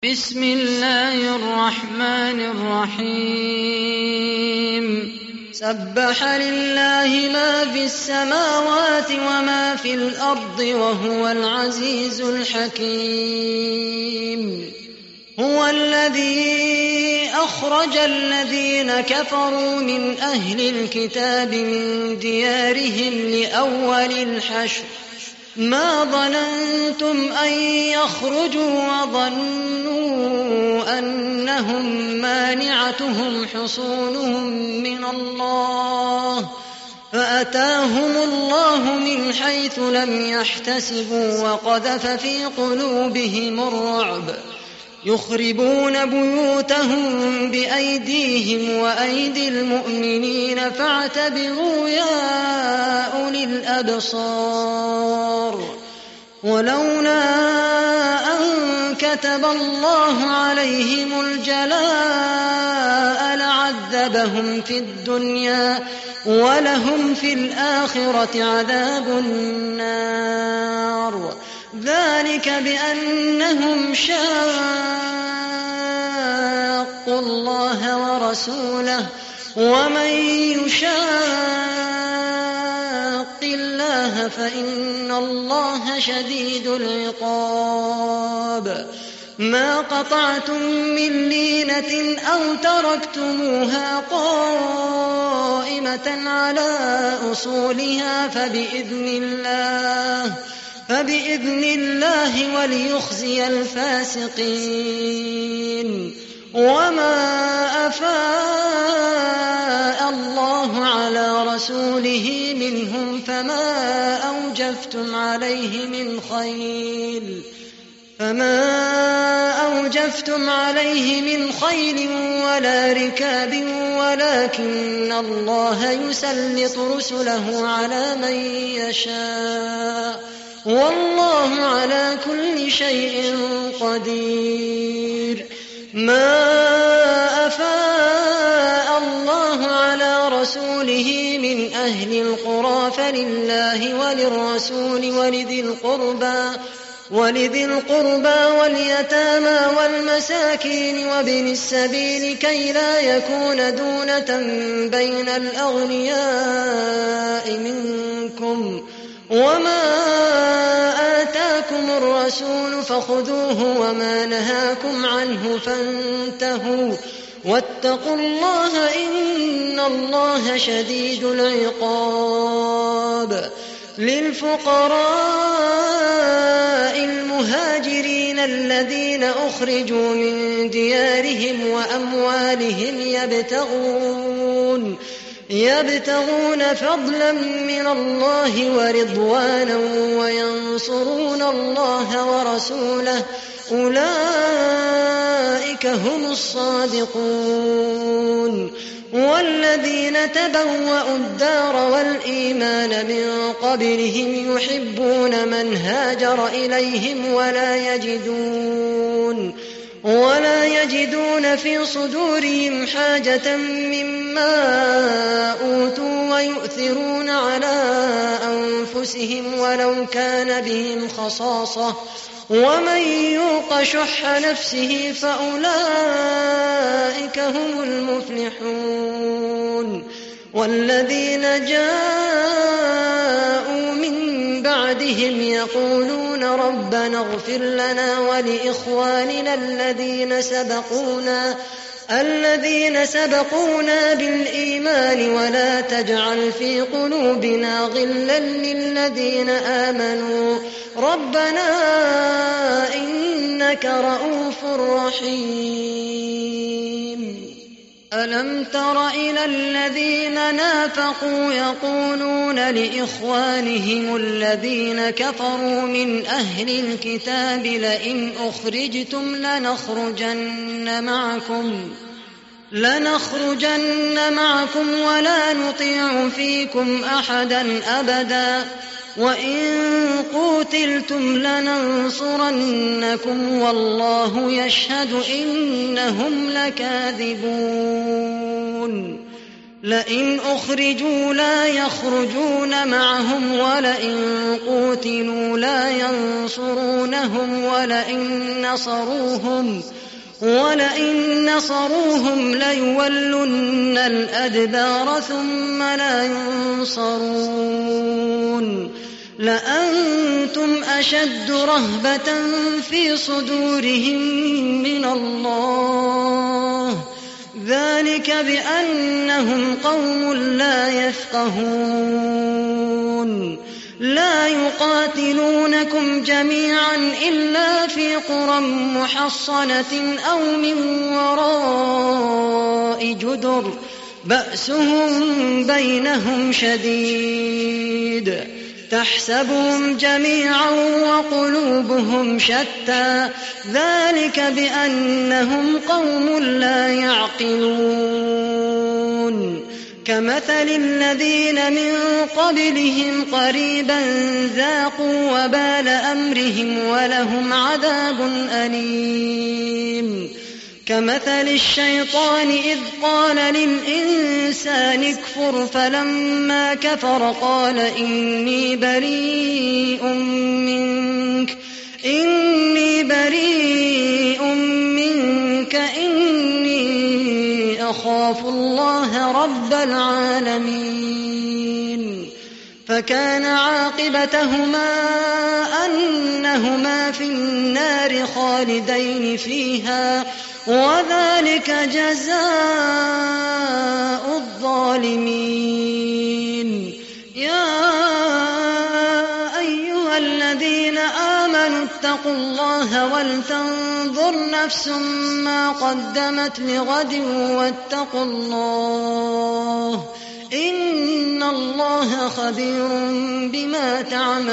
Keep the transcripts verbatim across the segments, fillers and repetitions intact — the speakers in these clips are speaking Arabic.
بسم الله الرحمن الرحيم سبح لله ما في السماوات وما في الأرض وهو العزيز الحكيم هو الذي أخرج الذين كفروا من أهل الكتاب من ديارهم لأول الحشر ما ظننتم أن يخرجوا وظنوا أنهم مانعتهم حصونهم من الله فأتاهم الله من حيث لم يحتسبوا وقذف في قلوبهم الرعب يخربون بيوتهم بأيديهم وأيدي المؤمنين فاعتبروا يا أولي الأبصار ولولا أن كتب الله عليهم الجلاء لعذبهم في الدنيا ولهم في الآخرة عذاب النار ذلك بأنهم شاقوا الله ورسوله ومن يشاق الله فإن الله شديد العقاب ما قطعتم من لينة أو تركتموها قائمة على أصولها فبإذن الله فبإذن الله وليخزي الفاسقين وما أفاء الله على رسوله منهم فما أوجفتم عليه من خيل فما أوجفتم عليه من خيل ولا ركاب ولكن الله يسلط رسله على من يشاء والله على كل شيء قدير ما أفاء الله على رسوله من أهل القرى فلله وللرسول ولذي القربى ولذي القربى واليتامى والمساكين وابن السبيل كي لا يكون دونة بين الأغنياء منكم وما آتاكم الرسول فخذوه وما نهاكم عنه فانتهوا واتقوا الله إن الله شديد العقاب للفقراء المهاجرين الذين أخرجوا من ديارهم وأموالهم يبتغون يبتغون فضلا من الله ورضوانا وينصرون الله ورسوله أولئك هم الصادقون والذين تبوأوا الدار والإيمان من قبلهم يحبون من هاجر إليهم ولا يجدون ولا يجدون في صدورهم حاجة مما أوتوا ويؤثرون على أنفسهم ولو كان بهم خصاصة ومن يوق شح نفسه فأولئك هم المفلحون والذين جاءوا من بعدهم يقولون ربنا اغفر لنا ولإخواننا الذين سبقونا الذين سبقونا بالإيمان ولا تجعل في قلوبنا غلا للذين آمنوا ربنا إنك رؤوف رحيم ألم تر إلى الذين نافقوا يقولون لإخوانهم الذين كفروا من أهل الكتاب لئن أخرجتم لنخرجن معكم لنخرجن معكم ولا نطيع فيكم أحدا أبدا وإن قوتلتم لننصرنكم والله يشهد إنهم لكاذبون لئن أخرجوا لا يخرجون معهم ولئن قوتلوا لا ينصرونهم ولئن نصروهم ولئن نصروهم ليولن الأدبار ثم لا ينصرون لأنتم أشد رهبة في صدورهم من الله ذلك بأنهم قوم لا يفقهون لا يقاتلونكم جميعا إلا في قرى محصنة أو من وراء جدر بأسهم بينهم شديد تحسبهم جميعا وقلوبهم شتى ذلك بأنهم قوم لا يعقلون كمثل الذين من قبلهم قريبا ذاقوا وبال أمرهم ولهم عذاب أليم كمثل الشيطان إذ قال للإنسان اكفر فلما كفر قال إني بريء منك إني بريء منك إني أخاف الله رب العالمين فكان عاقبتهما أنهما في النار خالدين فيها وذلك جزاء الظالمين يا أيها الذين آمنوا اتقوا الله ولتنظر نفس ما قدمت لغد واتقوا الله إن الله خبير بما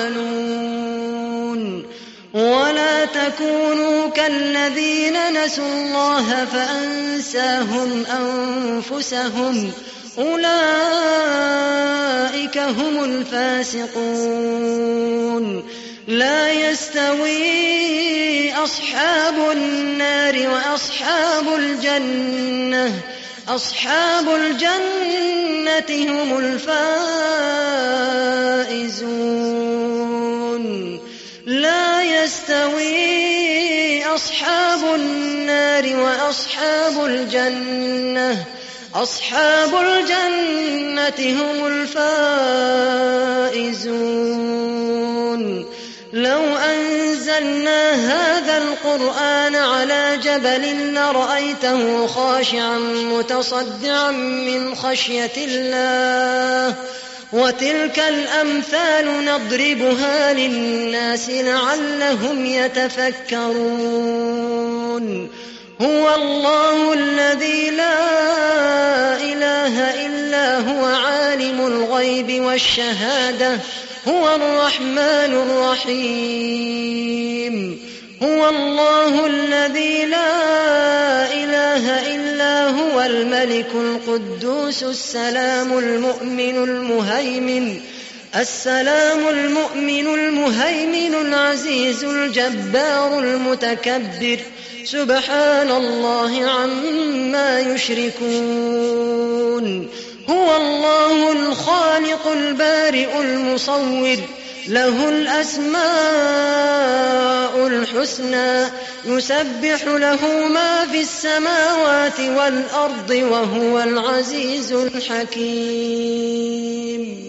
تعملون ولا تكونوا كالذين نسوا الله فأنساهم أنفسهم أولئك هم الفاسقون لا يستوي أصحاب النار وأصحاب الجنة أصحاب الجنة هم الفائزون لا يستوي أصحاب النار وأصحاب الجنة أصحاب الجنة هم الفائزون لو أنزلنا هذا القرآن على جبل لرأيته خاشعا متصدعا من خشية الله وتلك الأمثال نضربها للناس لعلهم يتفكرون هو الله الذي لا إله إلا هو عالم الغيب والشهادة هو الرحمن الرحيم هو الله الذي لا إله إلا هو الملك القدوس السلام المؤمن المهيمن السلام المؤمن المهيمن العزيز الجبار المتكبر سبحان الله عما يشركون هو الله الخالق البارئ المصور له الأسماء الحسنى يسبح له ما في السماوات والأرض وهو العزيز الحكيم.